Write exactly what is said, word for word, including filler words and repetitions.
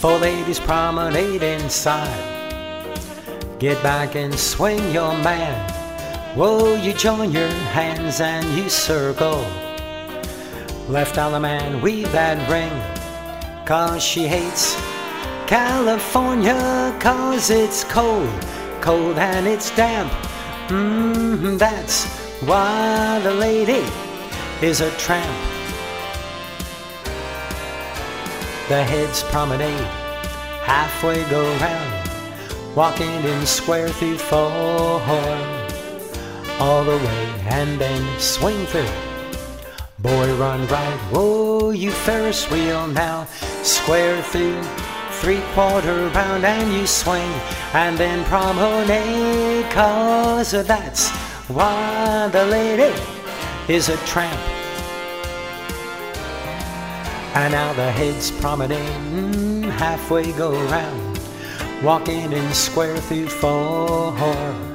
Four ladies promenade inside. Get back and swing your man. Whoa, you join your hands and you circle. Left dollar man, weave that ring. Cause she hates California, cause it's cold, cold and it's damp. Mmm, that's why the lady is a tramp. The heads promenade, halfway go round, walking in square through four, all the way and then swing through. Boy run right, whoa, you Ferris wheel now, square through, three quarter round and you swing, and then promenade, cause that's why the lady is a tramp. And now the heads promenade, mm, halfway go round, walking in square through four,